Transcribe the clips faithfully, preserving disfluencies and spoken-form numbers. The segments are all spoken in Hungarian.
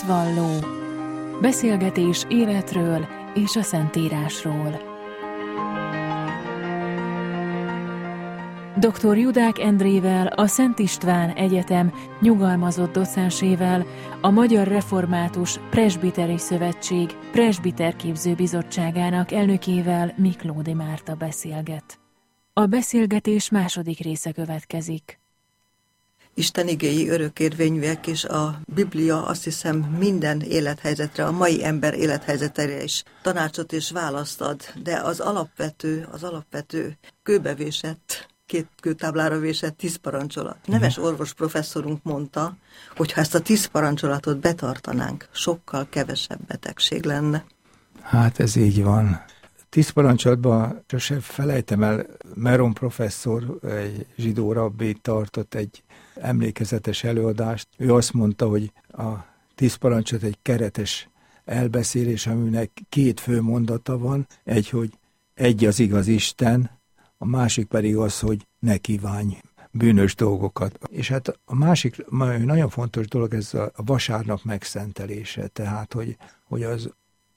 Hitvalló. Beszélgetés életről és a Szentírásról. doktor Judák Endrével, a Szent István Egyetem nyugalmazott docensével, a Magyar Református Presbiteri Szövetség Presbiterképző Bizottságának elnökével, Miklódi Márta beszélget. A beszélgetés második része következik. Isten igéi örökérvényűek, és a Biblia azt hiszem minden élethelyzetre, a mai ember élethelyzetére is tanácsot és választ ad, de az alapvető, az alapvető kőbevésett, két kőtáblára vésett tíz parancsolat. Neves orvos professzorunk mondta, hogy ha ezt a tíz parancsolatot betartanánk, sokkal kevesebb betegség lenne. Hát ez így van. Tíz parancsolatban sosem felejtem el, Meron professzor, egy zsidó rabbi tartott egy emlékezetes előadást. Ő azt mondta, hogy a tíz parancsolat egy keretes elbeszélés, aminek két fő mondata van. Egy, hogy egy az igaz Isten, a másik pedig az, hogy ne kívánj bűnös dolgokat. És hát a másik nagyon fontos dolog, ez a vasárnap megszentelése. Tehát, hogy, hogy az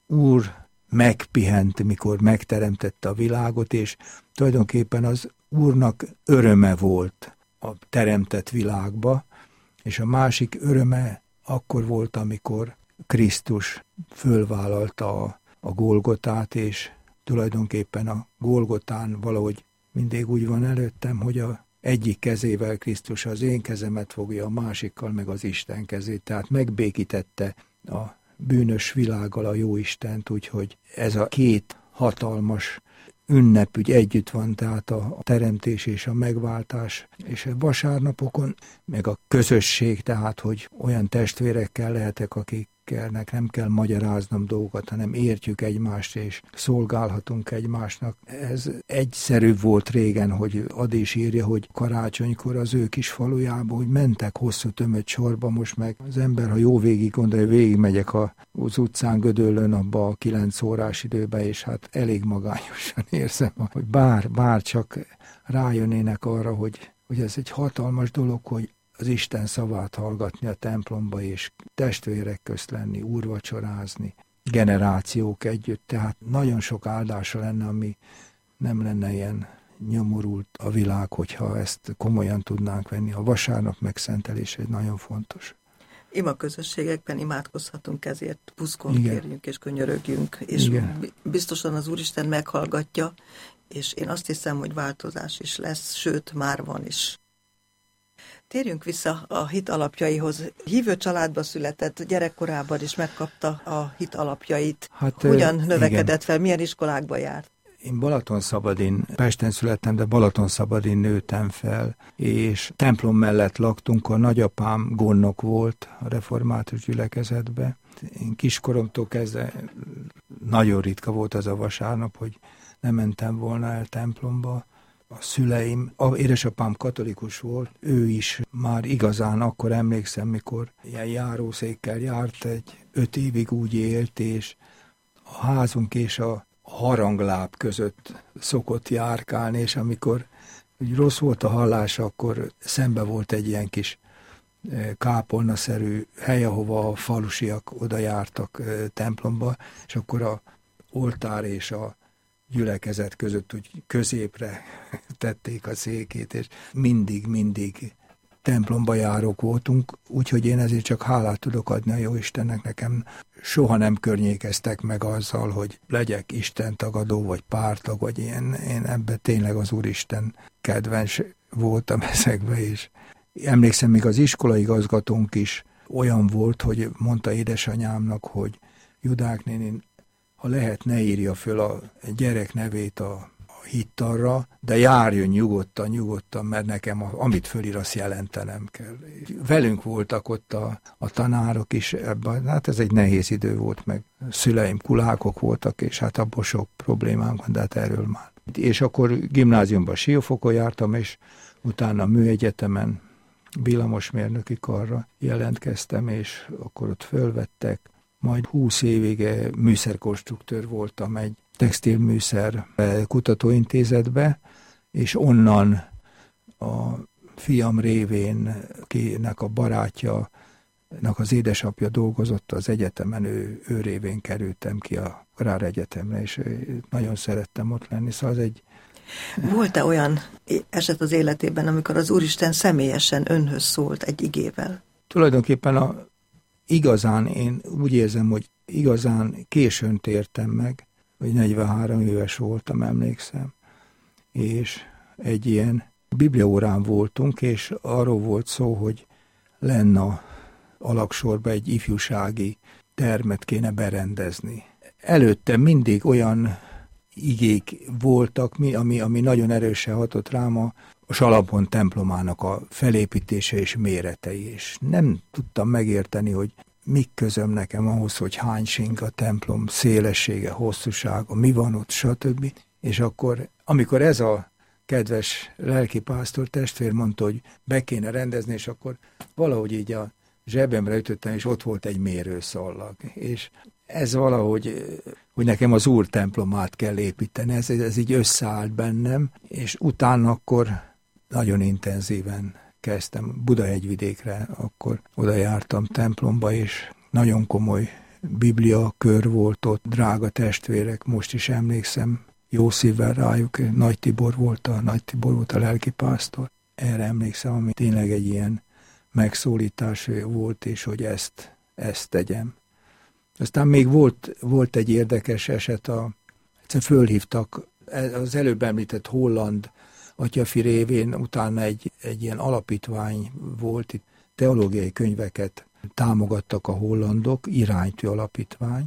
Úr megpihent, mikor megteremtette a világot, és tulajdonképpen az Úrnak öröme volt a teremtett világba, és a másik öröme akkor volt, amikor Krisztus fölvállalta a, a Golgotát, és tulajdonképpen a Golgotán valahogy mindig úgy van előttem, hogy a egyik kezével Krisztus az én kezemet fogja, a másikkal meg az Isten kezét, tehát megbékítette a bűnös világgal a Jóistent, úgyhogy ez a két hatalmas ünnep úgy együtt van, tehát a teremtés és a megváltás, és a vasárnapokon, meg a közösség, tehát, hogy olyan testvérekkel lehetek, akiknek nem kell magyaráznom dolgokat, hanem értjük egymást, és szolgálhatunk egymásnak. Ez egyszerűbb volt régen, hogy Adi is írja, hogy karácsonykor az ő kis falujába, hogy mentek hosszú tömött sorba, most meg az ember, ha jó végig gondolja, végigmegyek az utcán Gödöllön abba a kilenc órás időbe, és hát elég magányosan érzem, hogy bár, bár csak rájönnének arra, hogy, hogy ez egy hatalmas dolog, hogy az Isten szavát hallgatni a templomba, és testvérek közt lenni, úrvacsorázni, generációk együtt, tehát nagyon sok áldása lenne, ami nem lenne ilyen nyomorult a világ, hogyha ezt komolyan tudnánk venni. A vasárnap megszentelése egy nagyon fontos. Ima közösségekben imádkozhatunk ezért, puszkon kérjünk és könyörögjünk, és Igen. biztosan az Úristen meghallgatja, és én azt hiszem, hogy változás is lesz, sőt, már van is. Térjünk vissza a hit alapjaihoz. Hívő családba született, gyerekkorában is megkapta a hit alapjait. Hát, Hogyan növekedett igen. fel, milyen iskolákba járt? Én Balatonszabadin, Pesten születtem, de Balatonszabadin nőttem fel, és templom mellett laktunk, a nagyapám gondnok volt a református gyülekezetbe. Én kiskoromtól kezdve nagyon ritka volt az a vasárnap, hogy nem mentem volna el templomba. A szüleim, a édesapám katolikus volt, ő is már igazán akkor emlékszem, mikor ilyen járószékkel járt, egy öt évig úgy élt, és a házunk és a harangláb között szokott járkálni, és amikor úgy rossz volt a hallása, akkor szembe volt egy ilyen kis kápolnaszerű hely, ahova a falusiak oda jártak templomba, és akkor a oltár és a gyülekezet között úgy középre tették a székét, és mindig-mindig templomba járók voltunk, úgyhogy én ezért csak hálát tudok adni a Jóistennek. Nekem soha nem környékeztek meg azzal, hogy legyek istentagadó, vagy pártag, vagy ilyen. Én ebben tényleg az Úristen kedvenc voltam ezekbe is. Emlékszem, még az iskolaigazgatónk is olyan volt, hogy mondta édesanyámnak, hogy Judák néni, ha lehet, ne írja föl a gyerek nevét a hittarra, de járjon nyugodtan, nyugodtan, mert nekem a, amit fölír, azt jelentenem kell. Velünk voltak ott a, a tanárok is ebben, hát ez egy nehéz idő volt, meg szüleim kulákok voltak, és hát abból sok problémánk van, de hát erről már. És akkor gimnáziumban Siófokon jártam, és utána a műegyetemen villamosmérnöki karra jelentkeztem, és akkor ott fölvettek. Majd húsz évig műszerkonstruktőr voltam egy textilműszer kutatóintézetbe, és onnan a fiam révén, kinek a barátja az édesapja dolgozott az egyetemen, ő, ő révén kerültem ki a Rár Egyetemre, és nagyon szerettem ott lenni, szóval az egy... Volt-e olyan eset az életében, amikor az Úristen személyesen önhöz szólt egy igével? Tulajdonképpen a, igazán, én úgy érzem, hogy igazán későn tértem meg, hogy negyvenhárom éves voltam, emlékszem, és egy ilyen bibliaórán voltunk, és arról volt szó, hogy lenne a Alagsorba egy ifjúsági termet kéne berendezni. Előtte mindig olyan igék voltak, ami, ami nagyon erősen hatott rám, a, a Salabon templomának a felépítése és méretei, és nem tudtam megérteni, hogy mik közöm nekem ahhoz, hogy hány sink a templom szélessége, hosszúsága, mi van ott, stb. És akkor, amikor ez a kedves lelkipásztor testvér mondta, hogy be kéne rendezni, és akkor valahogy így a zsebemre ütöttem, és ott volt egy mérőszallag. És ez valahogy, hogy nekem az Úr templomát kell építeni, ez, ez így összeállt bennem, és utána akkor nagyon intenzíven kezdtem Budahegyvidékre, akkor oda jártam templomba, és nagyon komoly biblia kör volt ott, drága testvérek, most is emlékszem, jó szívvel rájuk, Nagy Tibor volt a, Nagy Tibor volt a lelkipásztor. Erre emlékszem, ami tényleg egy ilyen megszólítás volt, és hogy ezt, ezt tegyem. Aztán még volt, volt egy érdekes eset, a, egyszer fölhívtak, az előbb említett holland atyafi révén, utána egy, egy ilyen alapítvány volt, itt teológiai könyveket támogattak a hollandok, iránytű alapítvány,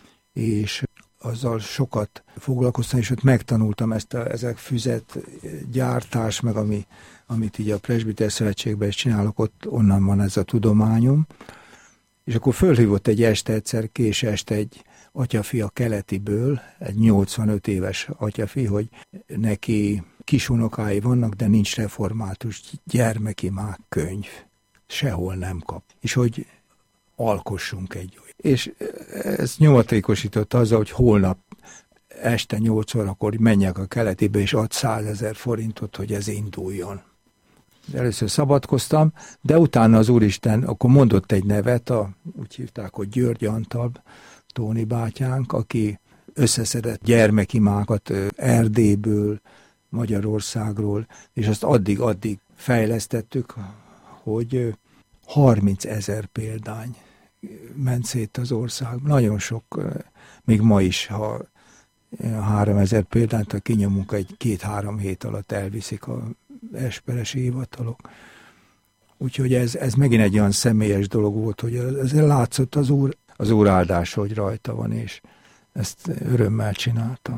és azzal sokat foglalkoztam, és ott megtanultam ezt a, ezek füzet gyártás, meg ami, amit így a Presbiter Szövetségben is csinálok, ott onnan van ez a tudományom. És akkor fölhívott egy este, egyszer kés este egy atyafi a Keletiből, egy nyolcvanöt éves atyafi, hogy neki kisunokái vannak, de nincs református gyermekimák könyv. Sehol nem kap. És hogy alkossunk egy. És ez nyomatékosított azzal, hogy holnap este nyolc órakor menjek a Keletibe, és ad százezer forintot, hogy ez induljon. Először szabadkoztam, de utána az Úristen akkor mondott egy nevet, a, úgy hívták, hogy György Antal, Tóni bátyánk, aki összeszedett gyermekimákat Erdélyből, Magyarországról, és azt addig-addig fejlesztettük, hogy harmincezer példány ment szét az ország. Nagyon sok, még ma is, ha háromezer példányt, ha kinyomunk, egy két-három hét alatt elviszik a esperesi hivatalok. Úgyhogy ez, ez megint egy olyan személyes dolog volt, hogy ezzel látszott az Úr, az Úr áldása, hogy rajta van, és ezt örömmel csináltam.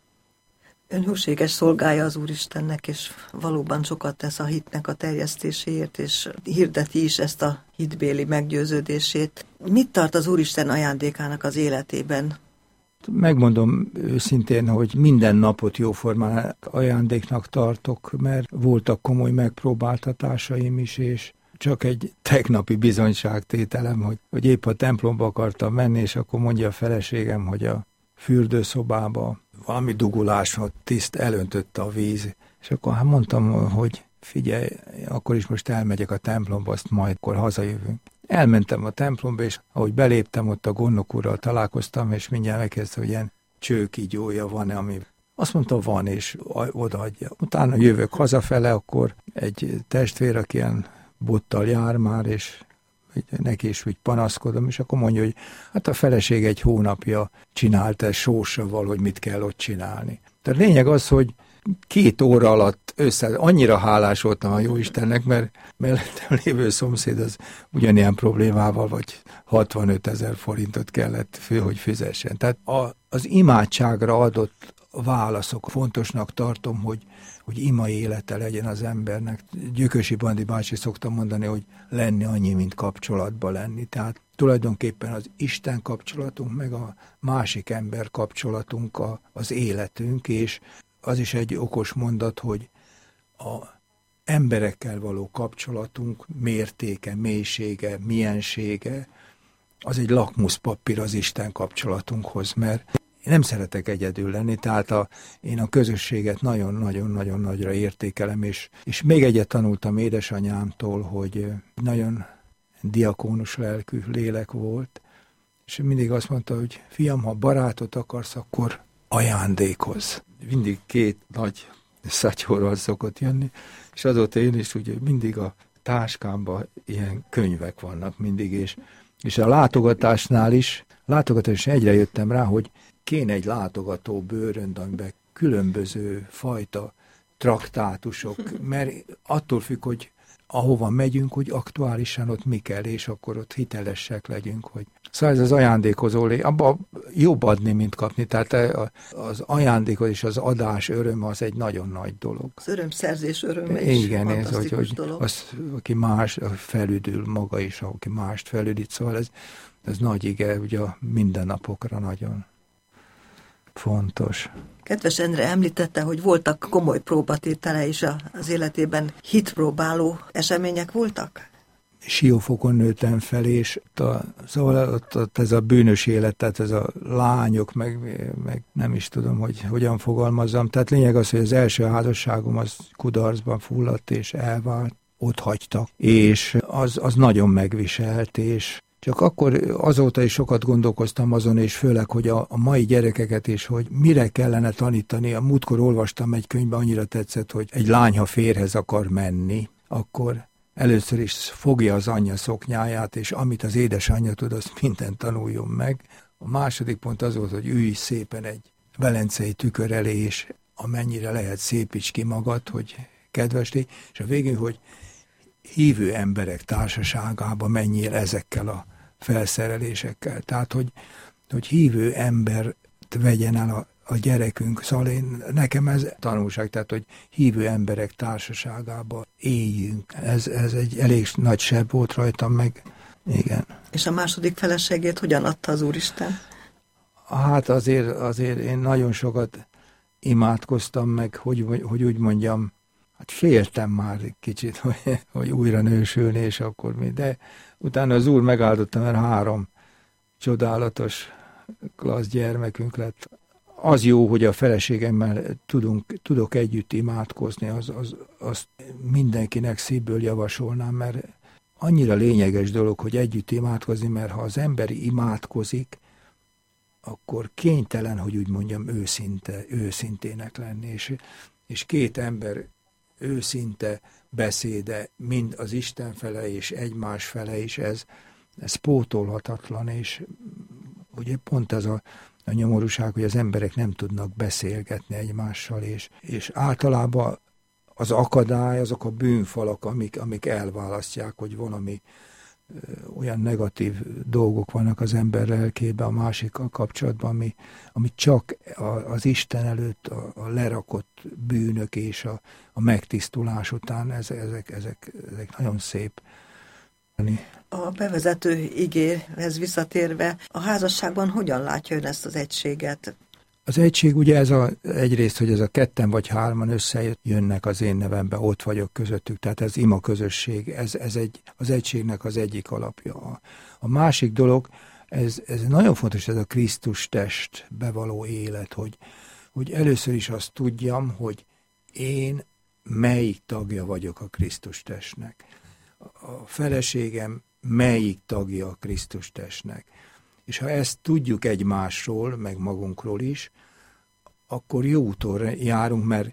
Ön hűséges szolgája az Úristennek, és valóban sokat tesz a hitnek a terjesztéséért, és hirdeti is ezt a hitbéli meggyőződését. Mit tart az Úristen ajándékának az életében? Megmondom őszintén, hogy minden napot jóformán ajándéknak tartok, mert voltak komoly megpróbáltatásaim is, és csak egy tegnapi bizonyságtételem, hogy, hogy épp a templomba akartam menni, és akkor mondja a feleségem, hogy a fürdőszobába valami dugulás volt, tiszt elöntötte a víz, és akkor hát mondtam, hogy figyelj, akkor is most elmegyek a templomba, azt majd akkor hazajövünk. Elmentem a templomba, és ahogy beléptem, ott a gondnok úrral találkoztam, és mindjárt megkezdte, hogy ilyen csőkígyója van-e, ami... Azt mondta, van, és odaadja. Utána jövök hazafele, akkor egy testvér, aki ilyen bottal jár már, és neki is úgy panaszkodom, és akkor mondja, hogy hát a feleség egy hónapja csinált ezt sósaval, hogy mit kell ott csinálni. Tehát lényeg az, hogy két óra alatt össze, annyira hálás voltam a Jóistennek, mert mellettem lévő szomszéd az ugyanilyen problémával, vagy hatvanöt ezer forintot kellett fő, hogy fizessen. Tehát a, az imádságra adott válaszok fontosnak tartom, hogy, hogy ima élete legyen az embernek. Gyökösi Bandi bácsi szokta mondani, hogy lenni annyi, mint kapcsolatba lenni. Tehát tulajdonképpen az Isten kapcsolatunk, meg a másik ember kapcsolatunk a, az életünk, és az is egy okos mondat, hogy a emberekkel való kapcsolatunk mértéke, mélysége, miensége, az egy lakmuszpapír az Isten kapcsolatunkhoz, mert én nem szeretek egyedül lenni, tehát a, én a közösséget nagyon-nagyon-nagyon nagyra értékelem, és, és még egyet tanultam édesanyámtól, hogy nagyon diakónus lelkű lélek volt, és mindig azt mondta, hogy fiam, ha barátot akarsz, akkor ajándékozz. Mindig két nagy szatyorral szokott jönni, és azóta én is ugye mindig a táskámban ilyen könyvek vannak mindig, és, és a látogatásnál is, látogatásnál egyre jöttem rá, hogy kéne egy látogató bőrönd, amiben különböző fajta traktátusok, mert attól függ, hogy ahova megyünk, hogy aktuálisan ott mi kell, és akkor ott hitelesek legyünk, hogy szóval ez az ajándékozó lé, abban jobb adni, mint kapni, tehát az ajándékod és az adás öröm az egy nagyon nagy dolog. Az örömszerzés öröme is igen, ez, hogy, hogy dolog. Az, aki más felüdül maga is, aki mást felüdít, szóval ez, ez nagy ige, ugye a mindennapokra nagyon fontos. Kedves Endre említette, hogy voltak komoly próbatétele is az életében. Hitpróbáló események voltak? Siófokon nőttem fel, és a, szóval ott, ott ez a bűnös élet, tehát ez a lányok, meg, meg nem is tudom, hogy hogyan fogalmazzam. Tehát lényeg az, hogy az első házasságom az kudarcban fulladt, és elvált, ott hagytak. És az, az nagyon megviselt, és csak akkor azóta is sokat gondolkoztam azon, és főleg, hogy a, a mai gyerekeket is, hogy mire kellene tanítani. A múltkor olvastam egy könyvben, annyira tetszett, hogy egy lány, ha férhez akar menni, akkor először is fogja az anyja szoknyáját, és amit az édesanyja tud, azt mindent tanuljon meg. A második pont az volt, hogy ülj szépen egy velencei tükör elé, és amennyire lehet szépíts ki magad, hogy kedves légy, és a végén, hogy hívő emberek társaságába menjél ezekkel a felszerelésekkel. Tehát, hogy, hogy hívő embert vegyen el a, a gyerekünk. Szóval én, nekem ez tanulság, tehát, hogy hívő emberek társaságába éljünk. Ez, ez egy elég nagy seb volt rajtam meg. Igen. És a második feleségét hogyan adta az Úristen? Hát azért, azért én nagyon sokat imádkoztam meg, hogy, hogy úgy mondjam, hát féltem már egy kicsit, hogy, hogy újra nősülni, és akkor mi. De utána az Úr megáldotta, mert három csodálatos, klassz gyermekünk lett. Az jó, hogy a feleségemmel tudunk, tudok együtt imádkozni, az, az, azt mindenkinek szívből javasolnám, mert annyira lényeges dolog, hogy együtt imádkozni, mert ha az ember imádkozik, akkor kénytelen, hogy úgy mondjam, őszinte, őszintének lenni. És, és két ember őszinte beszéde, mind az Isten fele és egymás fele is, ez, ez pótolhatatlan, és ugye pont ez a, a nyomorúság, hogy az emberek nem tudnak beszélgetni egymással, és, és általában az akadály, azok a bűnfalak, amik, amik elválasztják, hogy valami ö, olyan negatív dolgok vannak az ember lelkében, a másikkal kapcsolatban, ami, ami csak a, az Isten előtt a, a lerakott bűnök és a, a megtisztulás után, ez, ezek, ezek, ezek nagyon szép. A bevezető igéhez visszatérve, a házasságban hogyan látja ön ezt az egységet? Az egység ugye ez a, egyrészt, hogy ez a ketten vagy hárman összejönnek az én nevembe, ott vagyok közöttük, tehát ez ima közösség, ez, ez egy, az egységnek az egyik alapja. A, a másik dolog, ez, ez nagyon fontos, ez a Krisztus testbe való élet, hogy, hogy először is azt tudjam, hogy én melyik tagja vagyok a Krisztus testnek. A feleségem melyik tagja a Krisztus testnek. És ha ezt tudjuk egymásról, meg magunkról is, akkor jó úton járunk, mert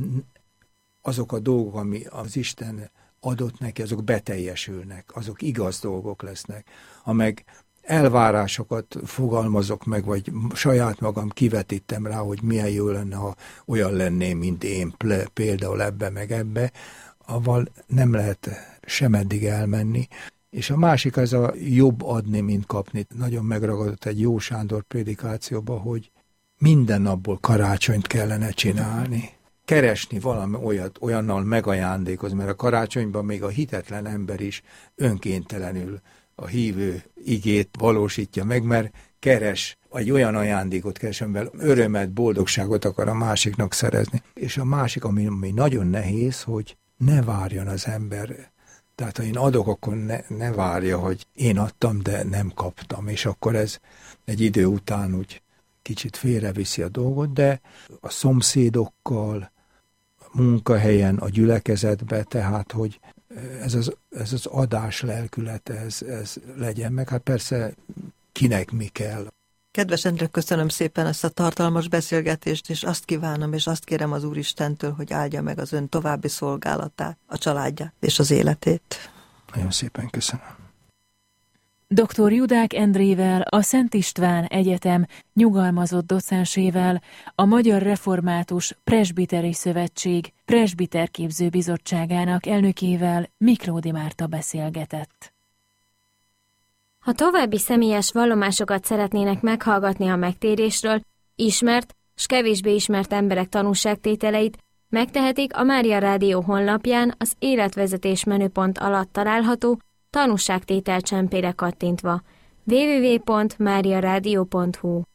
azok a dolgok, ami az Isten adott neki, azok beteljesülnek, azok igaz dolgok lesznek. Ha meg elvárásokat fogalmazok meg, vagy saját magam kivetítem rá, hogy milyen jó lenne, ha olyan lenném, mint én, például ebbe meg ebbe, avval nem lehet sem eddig elmenni. És a másik az a jobb adni, mint kapni. Nagyon megragadott egy Jó Sándor prédikációba, hogy minden napból karácsonyt kellene csinálni. Keresni valami olyat, olyannal megajándékozni, mert a karácsonyban még a hitetlen ember is önkéntelenül a hívő igét valósítja meg, mert keres, egy olyan ajándékot keres, amivel örömet, boldogságot akar a másiknak szerezni. És a másik, ami, ami nagyon nehéz, hogy ne várjon az ember. Tehát ha én adok, akkor ne, ne várja, hogy én adtam, de nem kaptam. És akkor ez egy idő után úgy kicsit félreviszi a dolgot, de a szomszédokkal, a munkahelyen, a gyülekezetbe, tehát hogy ez az, ez az adás lelkülete, ez, ez legyen meg. Hát persze kinek mi kell. Kedves Endre, köszönöm szépen ezt a tartalmas beszélgetést, és azt kívánom, és azt kérem az Úristentől, hogy áldja meg az ön további szolgálatát, a családját és az életét. Nagyon szépen köszönöm. doktor Judák Endrével, a Szent István Egyetem nyugalmazott docensével, a Magyar Református Presbiteri Szövetség Presbiterképző Bizottságának elnökével Miklódi Márta beszélgetett. Ha további személyes vallomásokat szeretnének meghallgatni a megtérésről, ismert s kevésbé ismert emberek tanúságtételeit, megtehetik a Mária Rádió honlapján az életvezetés menüpont alatt található tanúságtétel csempére kattintva. double-u double-u double-u pont mária rádió pont hu